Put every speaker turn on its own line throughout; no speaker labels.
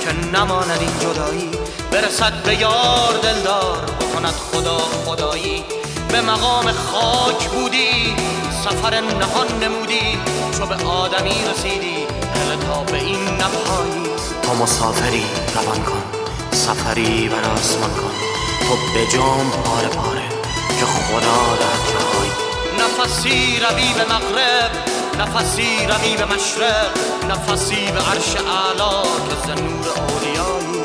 که نماند این جدایی، برسد به یار دلدار بکند خدا خدایی. به مقام خاک بودی سفر نهان نمودی، چو به آدمی رسیدی دل تا به این نپایی.
تو مسافری روان کن، سفری بر آسمان کن، تو به جام پاره پاره که خدا دهد رهایی.
نفسی روی به مغرب، نفسی روی به مشرق، نفسی به عرش اعلا که ز نور اولیایی.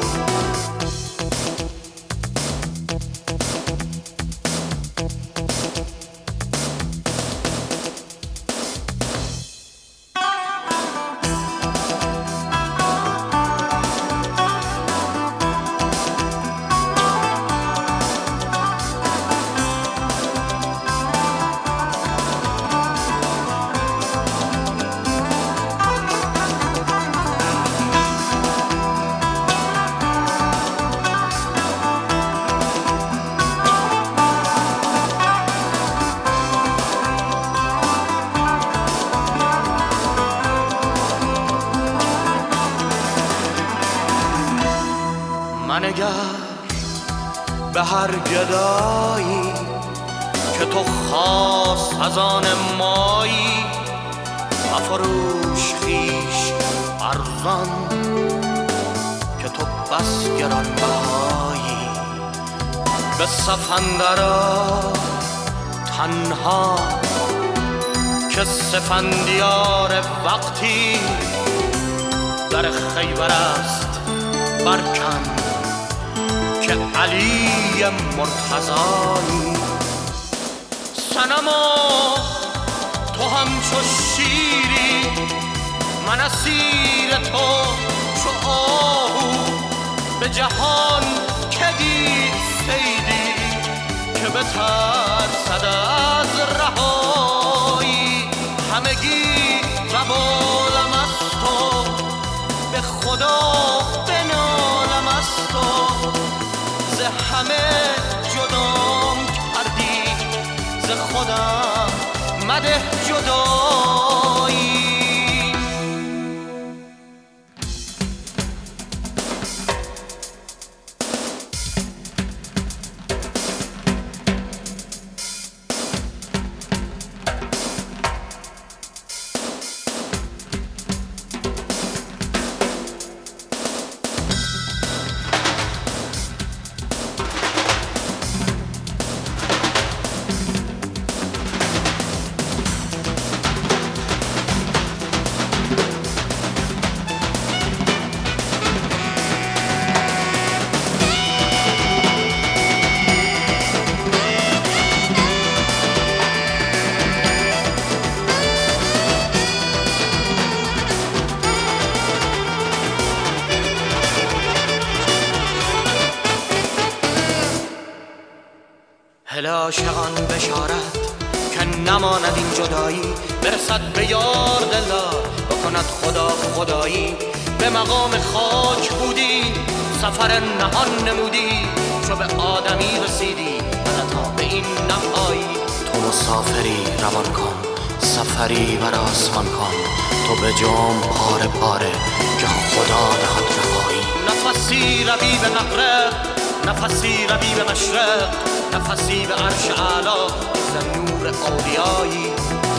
منگر به هر گدایی که تو خاص از آن مایی، مفروش خویش ارزان که تو بس گران بهایی. به صف اندرآ تنها که سفندیار وقتی در خیبر است برکن که علی مرتضایی. صنما تو همچو شیری، من اسیر تو چو آهو. به جهان که دید صیدی که بترسد از رهایی. همگی وبالم از تو، به خدا بنالم از تو. ز همه جدام کردی، ز خودم مده جدایی. هل عاشقان بشارت که نماند این جدایی، برسد به یار دلدار بکند خدا خدایی. به مقام خاک بودی سفر نهان نمودی، چو به آدمی رسیدی من تا به این نپایی.
تو مسافری روان کن، سفری بر آسمان کن، تو به جام پاره پاره که خدا دهد رهایی.
نفسی روی به مغرب، نفسی روی به مشرق، نفسی به عرش اعلا ز نور اولیایی.